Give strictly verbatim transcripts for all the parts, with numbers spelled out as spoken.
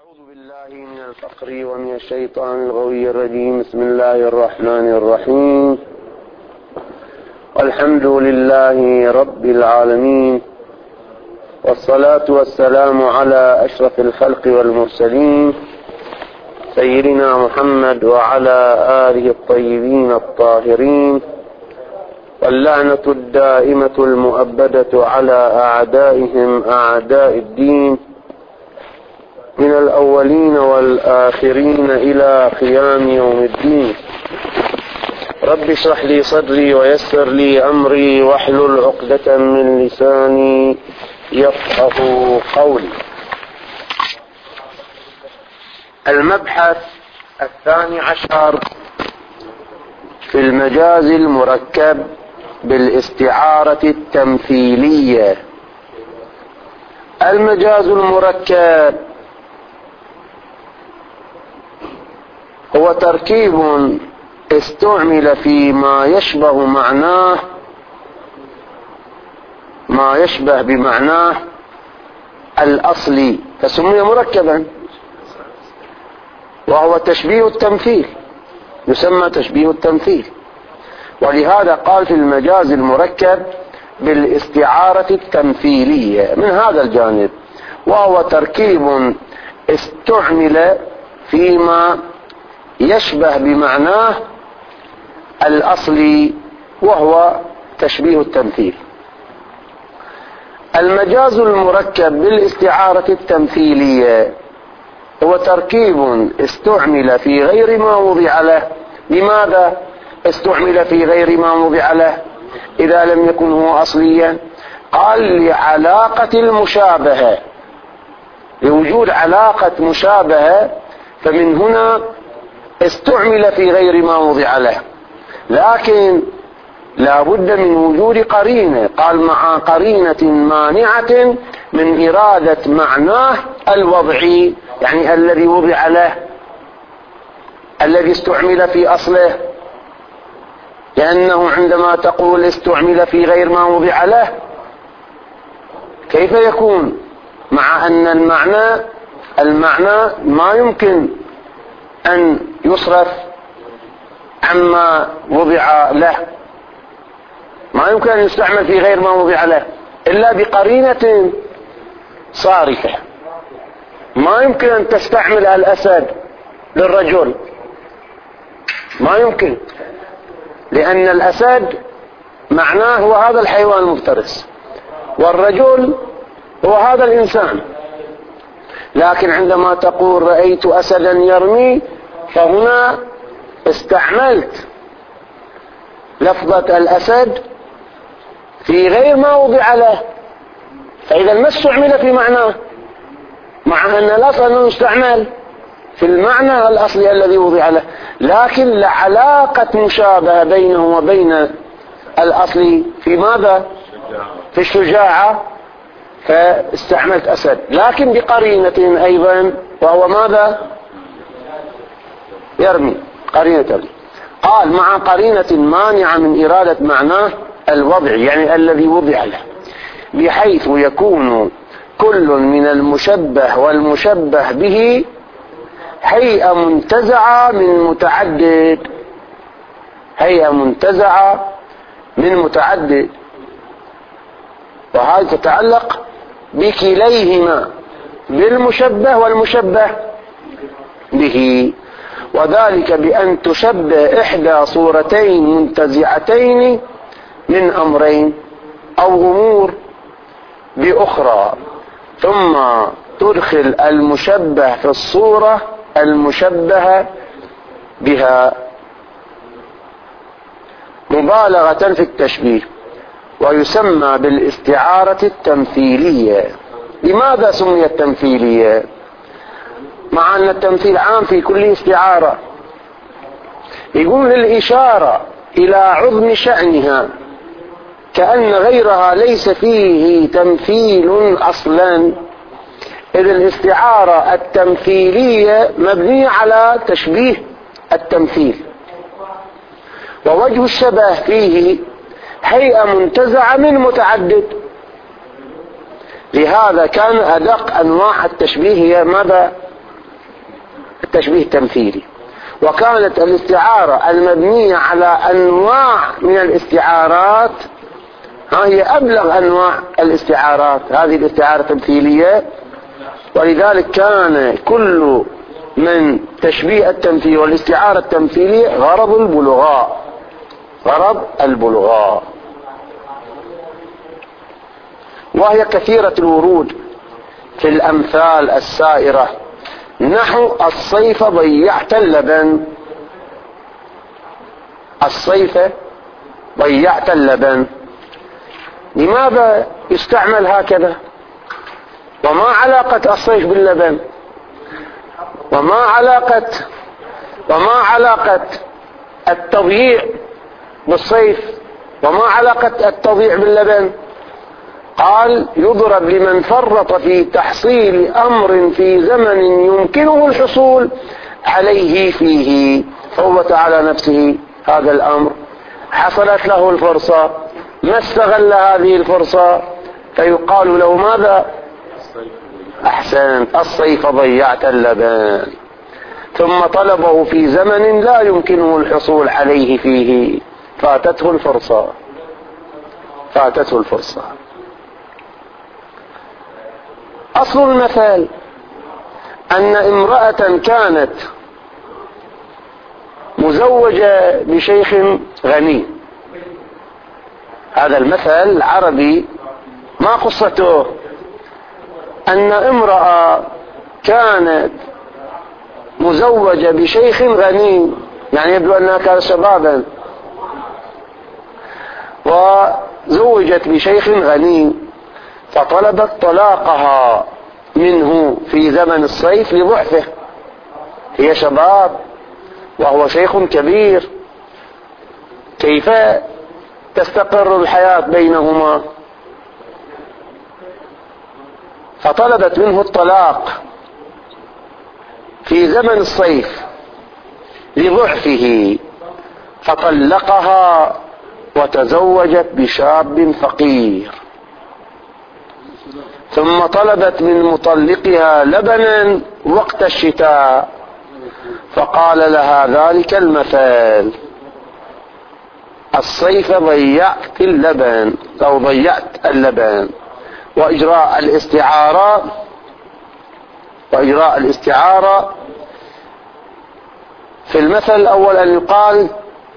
أعوذ بالله من الفقر ومن الشيطان الغوي الرجيم. بسم الله الرحمن الرحيم. والحمد لله رب العالمين، والصلاة والسلام على أشرف الخلق والمرسلين سيدنا محمد وعلى آله الطيبين الطاهرين، واللعنة الدائمة المؤبدة على أعدائهم أعداء الدين من الأولين والآخرين إلى قيام يوم الدين. رب اشرح لي صدري ويسر لي أمري واحلل عقدة من لساني يفقه قولي. المبحث الثاني عشر في المجاز المركب بالاستعارة التمثيلية. المجاز المركب هو تركيب استعمل فيما يشبه معناه ما يشبه بمعناه الأصلي فسمي مركبا، وهو تشبيه التمثيل، يسمى تشبيه التمثيل. ولهذا قال في المجاز المركب بالاستعارة التمثيلية من هذا الجانب، وهو تركيب استعمل فيما يشبه بمعناه الأصلي وهو تشبيه التمثيل. المجاز المركب بالاستعارة التمثيلية هو تركيب استعمل في غير ما وضع له. لماذا استعمل في غير ما وضع له إذا لم يكن هو أصليا؟ قال لعلاقة المشابهة، لوجود علاقة مشابهة، فمن هنا استعمل في غير ما وضع له. لكن لا بد من وجود قرينة، قال مع قرينة مانعة من إرادة معناه الوضعي، يعني الذي وضع له، الذي استعمل في أصله. لأنه عندما تقول استعمل في غير ما وضع له، كيف يكون مع أن المعنى المعنى ما يمكن أن يصرف عما وضع له، ما يمكن أن يستعمل في غير ما وضع له إلا بقرينة صارفة. ما يمكن أن تستعمل الأسد للرجل، ما يمكن، لأن الأسد معناه هو هذا الحيوان المفترس، والرجل هو هذا الإنسان. لكن عندما تقول رأيت أسدا يرمي، فهنا استعملت لفظة الأسد في غير ما وضع له، فإذا ما استعمل في معناه، مع أن الأصل أنه يستعمل في المعنى الأصلي الذي وضع له، لكن لعلاقة مشابهة بينه وبين الأصل في ماذا؟ في الشجاعة، فاستعملت أسد، لكن بقرينة أيضا، وهو ماذا؟ يرمي، قرينة ترمي. قال مع قرينة مانعة من إرادة معناه الوضع، يعني الذي وضع له، بحيث يكون كل من المشبه والمشبه به هيئة منتزعة من متعدد، هيئة منتزعة من متعدد، وهذه تتعلق بكليهما، بالمشبه والمشبه به، وذلك بأن تشبه إحدى صورتين منتزعتين من أمرين أو أمور بأخرى، ثم تدخل المشبه في الصورة المشبهة بها مبالغة في التشبيه، ويسمى بالاستعارة التمثيلية. لماذا سميت تمثيلية؟ مع أن التمثيل عام في كل استعارة. يقول للإشارة إلى عظم شأنها، كأن غيرها ليس فيه تمثيل أصلا، إذ الاستعارة التمثيلية مبنية على تشبيه التمثيل، ووجه الشبه فيه هيئة منتزعة من متعدد. لهذا كان أدق أنواع التشبيه هي ماذا؟ التشبيه التمثيلي. وكانت الاستعارة المبنية على أنواع من الاستعارات هي أبلغ أنواع الاستعارات، هذه الاستعارة التمثيلية. ولذلك كان كل من تشبيه التمثيل والاستعارة التمثيلية غرض البلغاء، غرض البلغاء، وهي كثيرة الورود في الأمثال السائرة، نحو الصيف ضيعت اللبن، الصيف ضيعت اللبن. لماذا يستعمل هكذا؟ وما علاقة الصيف باللبن؟ وما علاقة وما علاقة التضييع بالصيف؟ وما علاقة التضييع باللبن؟ قال يضرب لمن فرط في تحصيل أمر في زمن يمكنه الحصول عليه فيه، فوت على نفسه هذا الأمر، حصلت له الفرصة، ما استغل هذه الفرصة، فيقال له ماذا؟ أحسنت، الصيف ضيعت اللبن. ثم طلبه في زمن لا يمكنه الحصول عليه فيه، فاتته الفرصة، فاتته الفرصة. أصل المثل أن امرأة كانت مزوجة بشيخ غني. هذا المثل العربي ما قصته؟ أن امرأة كانت مزوجة بشيخ غني، يعني يبدو أنها كانت شبابا وزوجت بشيخ غني، فطلبت طلاقها منه في زمن الصيف لضعفه، هي شباب وهو شيخ كبير، كيف تستقر الحياة بينهما؟ فطلبت منه الطلاق في زمن الصيف لضعفه، فطلقها وتزوجت بشاب فقير. ثم طلبت من مطلقها لبنا وقت الشتاء، فقال لها ذلك المثل: الصيف ضيعت اللبن أو ضيعت اللبن. وإجراء الاستعارة وإجراء الاستعارة في المثل الأول أن يقال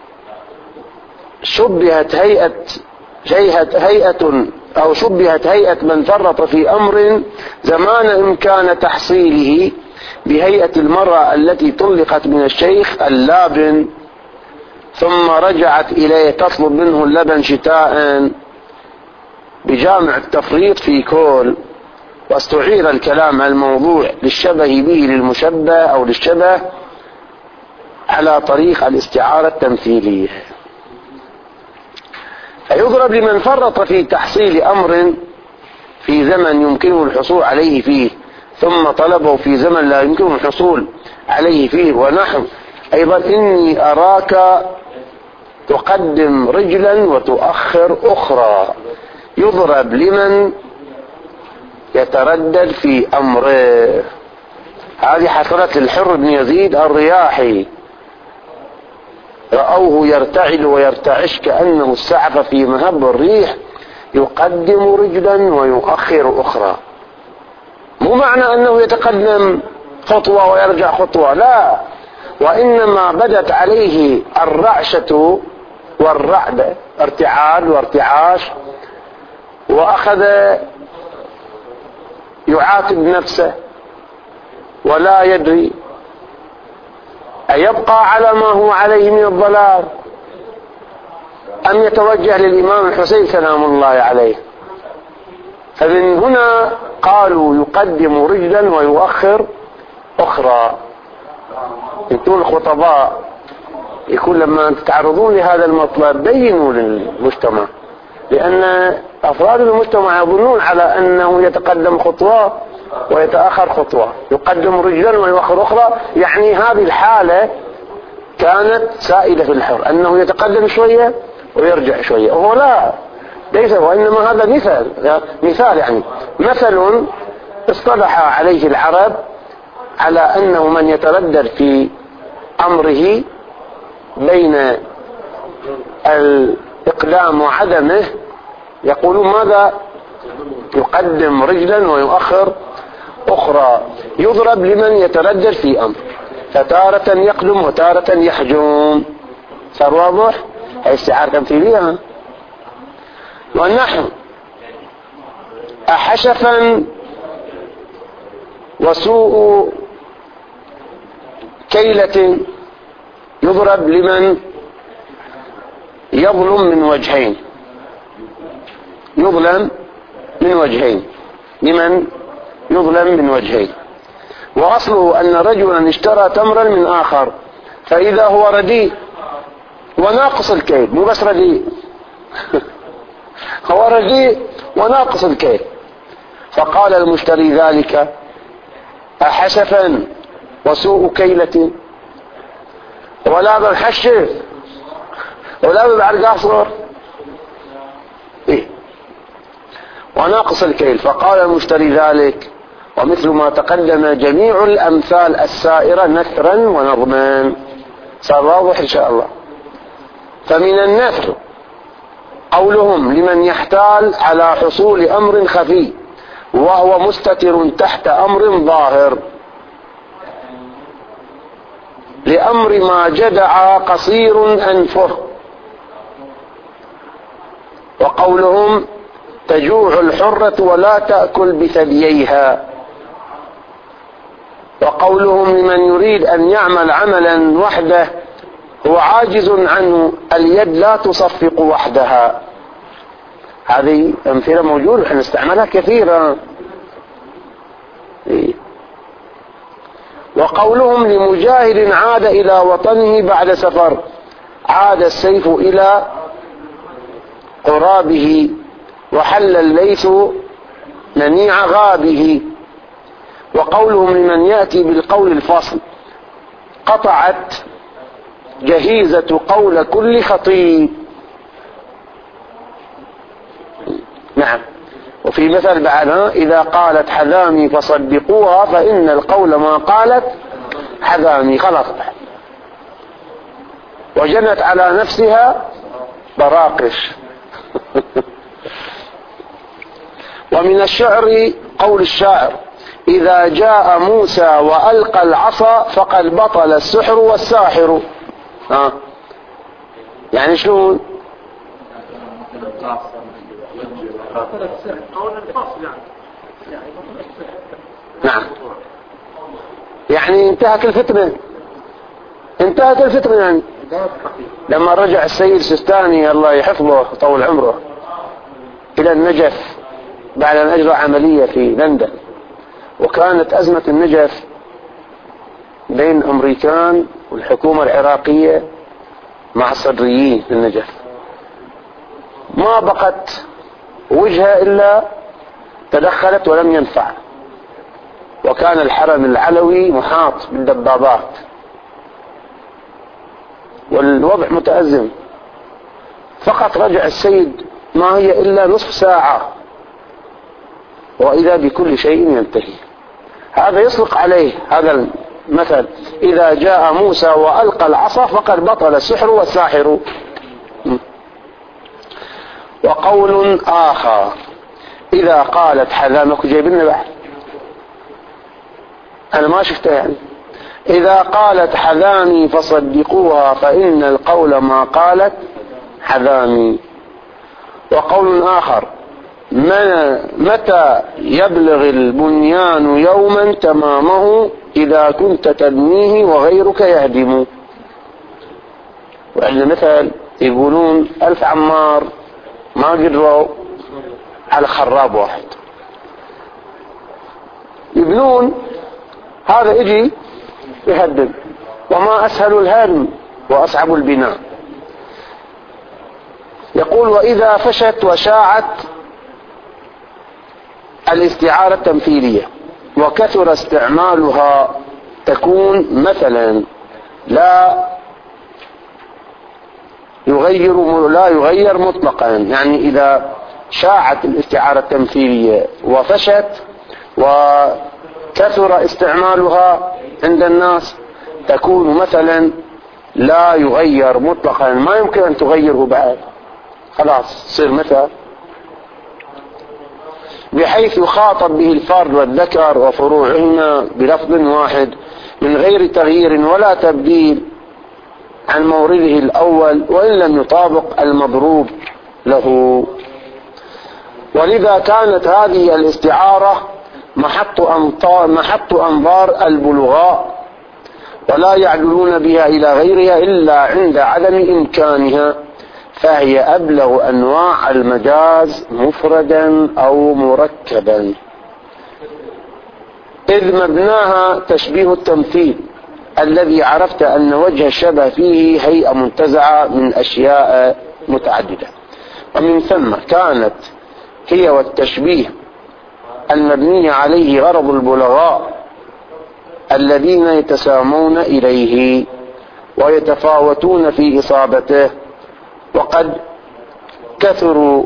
شبهت هيئة هيئة أو شبهت هيئة من فرط في أمر زمان إمكان تحصيله بهيئة المرأة التي طلقت من الشيخ اللابن، ثم رجعت إليه تطلب منه اللبن شتاء بجامع التفريط في كل. واستعير الكلام عن الموضوع للشبه به للمشبه أو للشبه على طريق الاستعارة التمثيلية. فيضرب لمن فرط في تحصيل أمر في زمن يمكنه الحصول عليه فيه، ثم طلبه في زمن لا يمكنه الحصول عليه فيه. ونحو أيضا إني أراك تقدم رجلا وتؤخر أخرى، يضرب لمن يتردد في أمره. هذه حصلت للحر بن يزيد الرياحي، رأوه يرتعد ويرتعش كأنه السعف في مهب الريح، يقدم رجلا ويؤخر أخرى. مو معنى أنه يتقدم خطوة ويرجع خطوة، لا، وإنما بدت عليه الرعشة والرعدة، ارتعاد وارتعاش، وأخذ يعاتب نفسه ولا يدري أيبقى على ما هو عليه من الضلال أم يتوجه للإمام الحسين سلام الله عليه. فمن هنا قالوا يقدم رجلا ويؤخر أخرى. انتم الخطباء يكون لما تتعرضون لهذا المطلب بينوا للمجتمع، لأن أفراد المجتمع يظنون على أنه يتقدم خطوة ويتأخر خطوة، يقدم رجلا ويؤخر أخرى، يعني هذه الحالة كانت سائدة في الحر، أنه يتقدم شوية ويرجع شوية، وهو لا، ليس، وإنما هذا مثال مثال يعني مثل اصطلح عليه العرب على أنه من يتردد في أمره بين الإقدام وعدمه يقولون ماذا؟ يقدم رجلا ويؤخر أخرى. يضرب لمن يتردد في أمر، فتارة يقدم وتارة يحجم. صار واضح؟ هي استعارة تمثيلية. والنحو أحشفا وسوء كيلة يضرب لمن يظلم من وجهين، يظلم من وجهين، لمن يظلم من وجهين. وأصله أن رجلا اشترى تمرا من آخر فإذا هو رديء وناقص الكيل، مو بس رديء هو رديء وناقص الكيل، فقال المشتري ذلك أحشفا وسوء كيلة، ولا بالحشف ولا بالعرقاصر إيه؟ وناقص الكيل. فقال المشتري ذلك، ومثل ما تقدم جميع الأمثال السائرة نثرا ونظما. صار واضح إن شاء الله. فمن النثر قولهم لمن يحتال على حصول أمر خفي وهو مستتر تحت أمر ظاهر، لأمر ما جدع قصير أنفه. وقولهم تجوع الحرة ولا تأكل بثدييها. وقولهم لمن يريد أن يعمل عملا وحده هو عاجز عنه اليد لا تصفق وحدها. هذه أمثلة موجودة نحن نستعملها كثيرا. وقولهم لمجاهد عاد إلى وطنه بعد سفر عاد السيف إلى قرابه وحل الليث منيع غابه. وقولهم لمن يأتي بالقول الفصل قطعت جهيزة قول كل خطيب. نعم. وفي مثل بعدها إذا قالت حذامي فصدقوها فإن القول ما قالت حذامي، خلاص وجنت على نفسها براقش. ومن الشعر قول الشاعر إذا جاء موسى وألقى العصا فقد بطل السحر والساحر. ها يعني شلون؟ نعم يعني انتهت الفتنة، انتهت الفتنة. يعني لما رجع السيد سستاني الله يحفظه طول عمره إلى النجف بعد أن أجرى عملية في لندن، وكانت أزمة النجف بين أمريكان والحكومة العراقية مع الصدريين في النجف، ما بقت وجهة إلا تدخلت ولم ينفع، وكان الحرم العلوي محاط بالدبابات والوضع متأزم. فقط رجع السيد ما هي إلا نصف ساعة وإذا بكل شيء ينتهي. هذا يصدق عليه هذا المثل إذا جاء موسى وألقى العصا فقد بطل السحر والساحر. وقول آخر إذا قالت حذامك جايبنا بعد أنا ما شفتها يعني إذا قالت حذامي فصدقوها فإن القول ما قالت حذامي. وقول آخر متى يبلغ البنيان يوما تمامه إذا كنت تبنيه وغيرك يهدم. وعندنا مثل يقولون ألف عمار ما قدروا على خراب واحد، يبنون هذا يجي يهدم. وما أسهل الهدم وأصعب البناء. يقول وإذا فشت وشاعت الاستعارة التمثيلية وكثر استعمالها تكون مثلا لا يغير لا يغير مطلقا. يعني إذا شاعت الاستعارة التمثيلية وفشت وكثرت كثر استعمالها عند الناس تكون مثلا لا يغير مطلقا، ما يمكن أن تغيره بعد، خلاص صير مثل، بحيث يخاطب به الفرد والذكر وفروعهما بلفظ واحد من غير تغيير ولا تبديل عن مورده الأول وإن لم يطابق المضروب له. ولذا كانت هذه الاستعارة محط أنظار, محط أنظار البلغاء، ولا يعدلون بها إلى غيرها إلا عند عدم إمكانها، فهي أبلغ أنواع المجاز مفردا أو مركبا، إذ مبناها تشبيه التمثيل الذي عرفت أن وجه الشبه فيه هيئة منتزعة من أشياء متعددة، ومن ثم كانت هي والتشبيه المبني عليه غرض البلغاء الذين يتسامون إليه ويتفاوتون في إصابته، وقد كثروا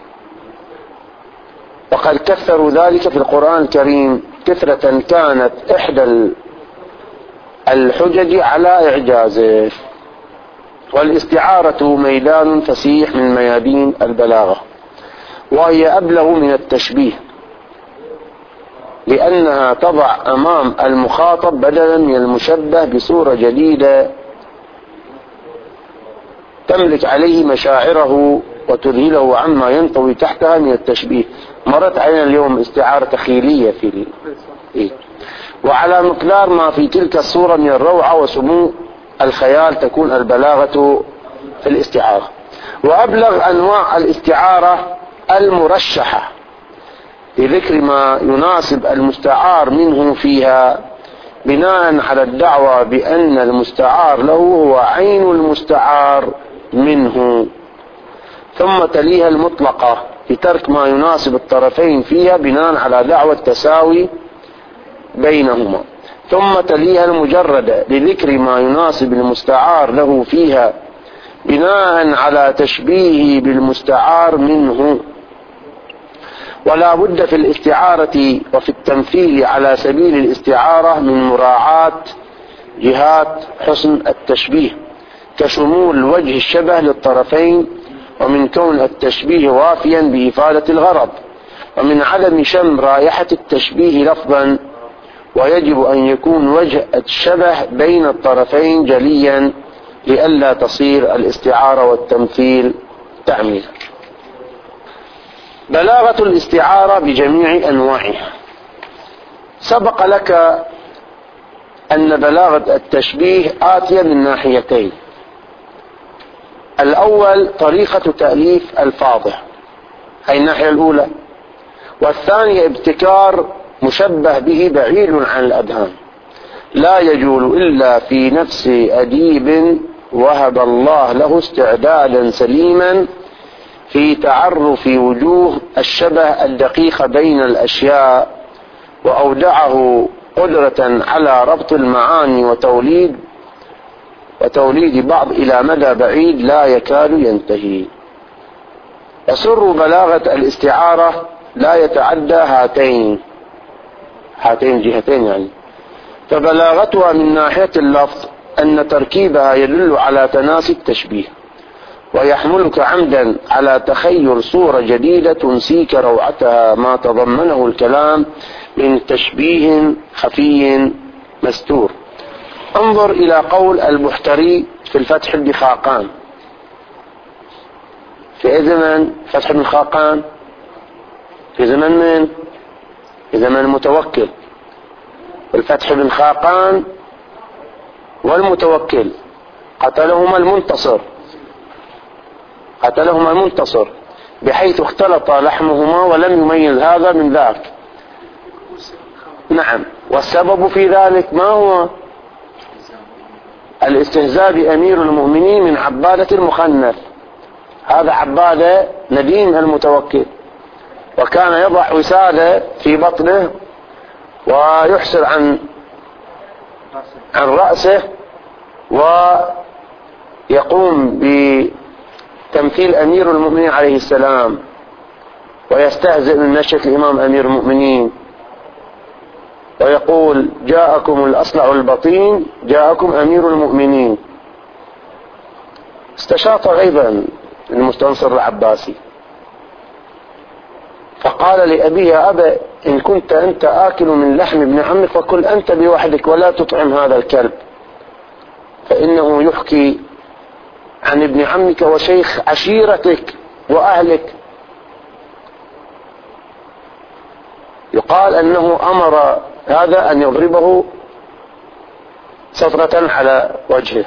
وقد كثروا ذلك في القرآن الكريم كثرة كانت إحدى الحجج على إعجازه. والاستعارة ميدان فسيح من ميادين البلاغة، وهي أبلغ من التشبيه لأنها تضع أمام المخاطب بدلا من المشبه بصورة جديدة تملك عليه مشاعره وتذهله عما ينطوي تحتها من التشبيه. مرت علينا اليوم استعارة تخيلية في ال... إيه؟ وعلى مقدار ما في تلك الصورة من الروعة وسمو الخيال تكون البلاغة في الاستعارة. وأبلغ أنواع الاستعارة المرشحة لذكر ما يناسب المستعار منه فيها بناء على الدعوة بأن المستعار له هو عين المستعار منه، ثم تليها المطلقة لترك ما يناسب الطرفين فيها بناء على دعوة التساوي بينهما، ثم تليها المجردة لذكر ما يناسب المستعار له فيها بناء على تشبيهه بالمستعار منه. ولا بد في الاستعارة وفي التمثيل على سبيل الاستعارة من مراعاة جهات حسن التشبيه كشمول وجه الشبه للطرفين، ومن كون التشبيه وافيا بإفادة الغرض، ومن عدم شم رائحة التشبيه لفظا، ويجب أن يكون وجه الشبه بين الطرفين جليا لئلا تصير الاستعارة والتمثيل تعميلا. بلاغة الاستعارة بجميع أنواعها. سبق لك أن بلاغة التشبيه آتية من ناحيتين: الأول طريقة تأليف الفاظه، هي الناحية الأولى، والثانية ابتكار مشبه به بعيد عن الأذهان لا يجول إلا في نفس أديب وهب الله له استعدادا سليما في تعرف وجوه الشبه الدقيق بين الأشياء، وأودعه قدرة على ربط المعاني وتوليد وتوليد بعض إلى مدى بعيد لا يكاد ينتهي. يسر بلاغة الاستعارة لا يتعدى هاتين هاتين جهتين يعني. فبلاغتها من ناحية اللفظ أن تركيبها يدل على تناسي التشبيه، ويحملك عمدا على تخيل صورة جديدة تنسيك روعتها ما تضمنه الكلام من تشبيه خفي مستور. انظر إلى قول البحتري في الفتح بن خاقان. في زمن فتح بن خاقان في زمن من؟ في زمن المتوكل. الفتح بن خاقان والمتوكل قتلهما المنتصر قتلهما المنتصر بحيث اختلط لحمهما ولم يميز هذا من ذاك. نعم، والسبب في ذلك ما هو؟ الاستهزاء بأمير المؤمنين من عبادة المخنث. هذا عبادة نديم المتوكل، وكان يضع وسادة في بطنه ويحسر عن عن رأسه ويقوم بتمثيل أمير المؤمنين عليه السلام ويستهزئ من نشأة الإمام أمير المؤمنين. ويقول جاءكم الأصلع البطين، جاءكم أمير المؤمنين. استشاط غيبا المستنصر العباسي فقال لأبيه يا أبا إن كنت أنت آكل من لحم ابن عمك فكل أنت بوحدك ولا تطعم هذا الكلب، فإنه يحكي عن ابن عمك وشيخ عشيرتك وأهلك. يقال أنه أمر هذا أن يضربه صفرة على وجهه،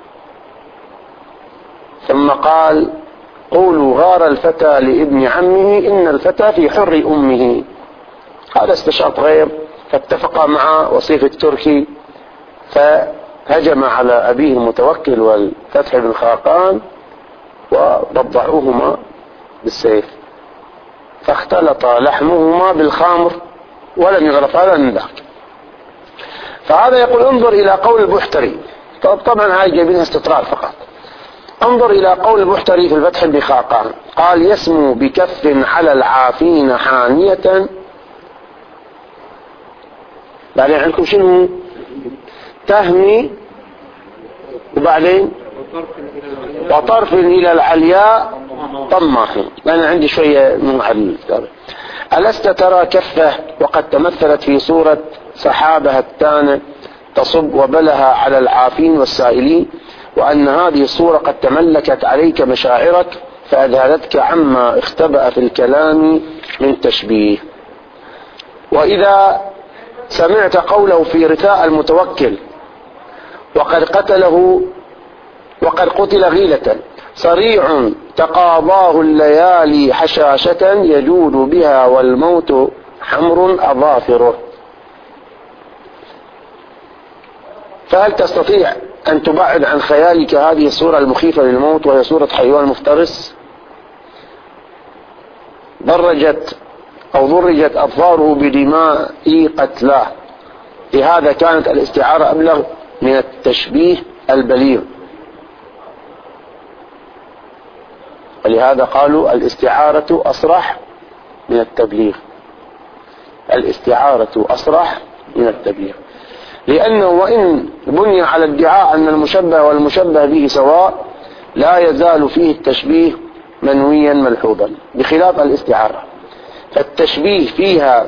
ثم قال قولوا غار الفتى لابن عمه إن الفتى في حر أمه. هذا استشاط غير، فاتفق مع وصيف التركي فهجم على أبيه المتوكل والفتح بن خاقان وضبعوهما بالسيف، فاختلط لحمهما بالخمر ولم يغرف هذا من ذاك. فهذا يقول انظر إلى قول البحتري، طبعا هاي جايبينها استطراد فقط. انظر إلى قول البحتري في الفتح بن خاقان، قال يسمو بكف على العافين حانية. بعدين عندكم شنو؟ تهمي، وبعدين وطرف إلى العلياء طماح. أنا عندي شوية من الكتاب. ألست ترى كفه وقد تمثلت في صورة سحابة هتانة تصب وبلها على العافين والسائلين، وأن هذه الصورة قد تملكت عليك مشاعرك فأذهلتك عما اختبأ في الكلام من تشبيه. وإذا سمعت قوله في رثاء المتوكل وقد قتله وقد قتل غيلة صريع تقاضاه الليالي حشاشة يجود بها والموت حمر أظافره، فهل تستطيع أن تبعد عن خيالك هذه الصورة المخيفة للموت وهي صورة حيوان مفترس ضرجت أو ضرجت أظفاره بدماء قتلاه؟ لهذا كانت الاستعارة أبلغ من التشبيه البليغ، ولهذا قالوا الاستعارة أصرح من التبليغ. الاستعارة أصرح من التبليغ، لأنه وإن بني على ادعاء أن المشبه والمشبه به سواء لا يزال فيه التشبيه منويا ملحوظا، بخلاف الاستعارة فالتشبيه فيها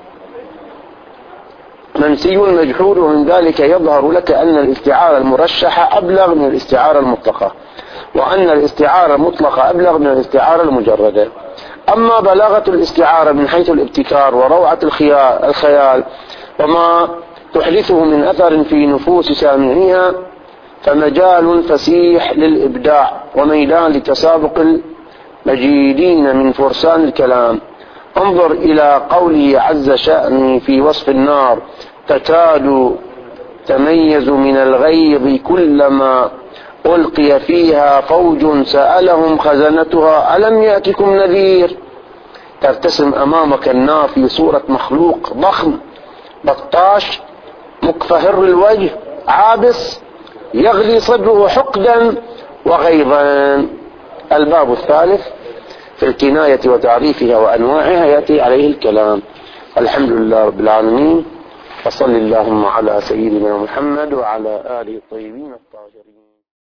منسي مجحود، ومن ذلك يظهر لك أن الاستعارة المرشحة أبلغ من الاستعارة المطلقة، وأن الاستعارة المطلقة أبلغ من الاستعارة المجردة. أما بلاغة الاستعارة من حيث الابتكار وروعة الخيال وما تحدثه من أثر في نفوس سامعيها فمجال فسيح للإبداع وميدان لتسابق المجيدين من فرسان الكلام. انظر إلى قوله عز شأنه في وصف النار تكاد تميز من الغيظ كلما ألقي فيها فوج سألهم خزنتها ألم يأتكم نذير. ترتسم أمامك النار في صورة مخلوق ضخم بطاش مقفهر الوجه عابس يغلي صدره حقدا وغيظا. الباب الثالث في الكناية وتعريفها وأنواعها يأتي عليه الكلام. الحمد لله رب العالمين، وصل اللهم على سيدنا محمد وعلى آله الطيبين الطاهرين.